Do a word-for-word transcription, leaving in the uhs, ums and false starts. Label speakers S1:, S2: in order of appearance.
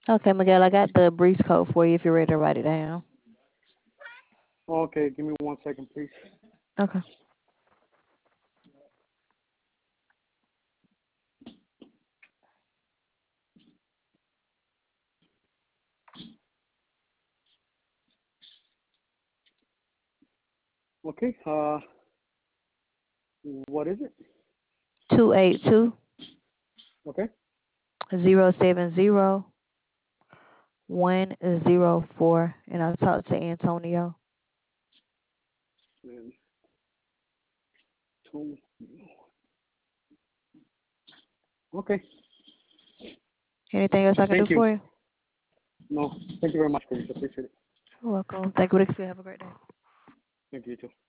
S1: Okay, Miguel, I got the breeze code for you if you're ready to write it down.
S2: Okay, give me one second, please.
S1: Okay.
S2: Okay, uh, what is it?
S1: Two eight two
S2: Okay,
S1: zero seven zero one zero four, and I'll talk to Antonio.
S2: and two. Okay,
S1: Anything else I can do
S2: thank you.
S1: for you?
S2: No, thank you very much, Chris. Appreciate it.
S1: You're welcome. Thank you. Have a great day.
S2: Thank you too.